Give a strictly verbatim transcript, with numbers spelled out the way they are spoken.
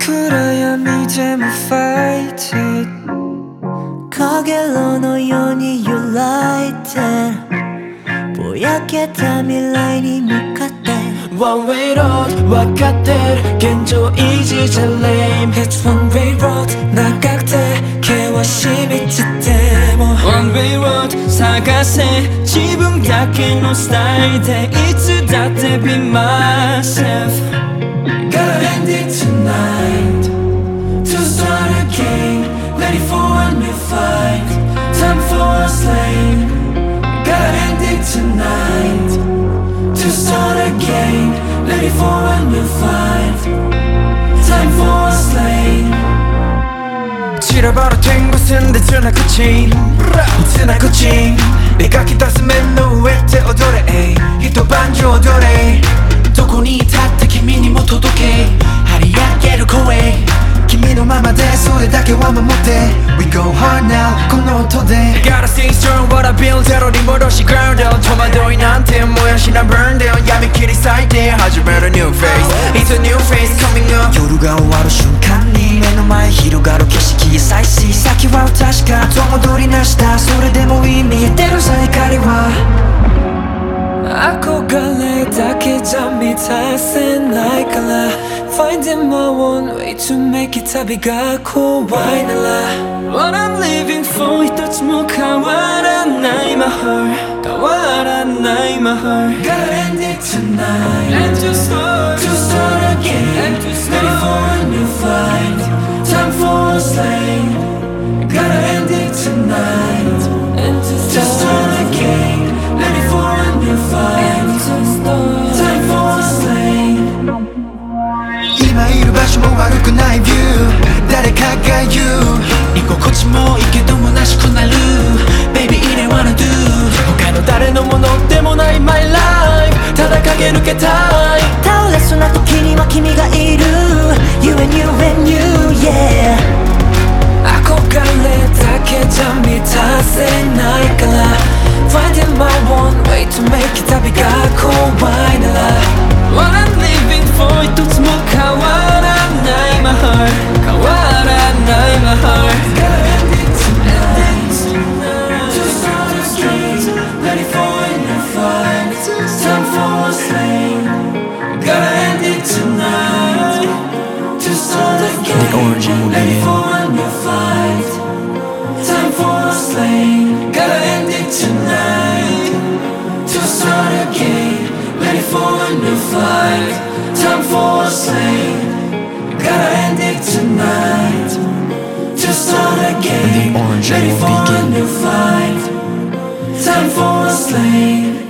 暗闇でも fight it 거길로 너 연이 you light it 보약했다 미라인이 묵갔대 One way road分かってる現状維持じゃ lame It's one way road 長くて険しい道でも One way road 探せ自分だけのスタイルでいつだって be myself Gotta end it tonight To start again Ready for a new fight Time for a slave Gotta end it tonight To start again Ready for a new fight Time for a slave 치러버려진 곳은 대전화 끝인つなぐち描き出す面の上で踊れ一晩中踊れどこにいたって君にも届け張り上げる声君のままでそれだけは守って We go hard now この音で I gotta stay strong what I build ゼロに戻し ground down 戸惑いなんてもやしな burn down 闇切り裂いて始める new phase It's a new phase coming up 夜が終わる瞬間に目の前広がる景色へ再生先は確か後戻りなしだそれでもいい見えてるさ光は憧れだけじゃ満たせないから Finding my one way to make it 旅が怖いなら What I'm living for 一つも変わらない my heart 変わらない my heart Gotta end it tonight And to start To start again And to start Ready for a new fight Time for a slave Gotta end it tonight And to start, to start again Ready for a new fight Time for a slave 今いる場所も悪くないビュー誰かが言う居心地もいいけども虚しくなる Baby it ain't wanna do 他の誰のものでもない My life ただ駆け抜けたい倒れそうな時には君がいる You and you and you yeah 憧れだけじゃ満たせないから Finding my one way to make it 旅が怖いなら What I'm living for 一つも変わらない My heart 変わらない My heart Gotta end it tonight To start again Ready for a new fight Time for a slave Gotta end it tonight To start again The origin will Ready begin. for a new fight Time for a slave Gotta end it tonight To start again Ready for a new fight Time for a slave Gotta end it tonight To start again The origin Ready will for a begin. new fight Time for a slave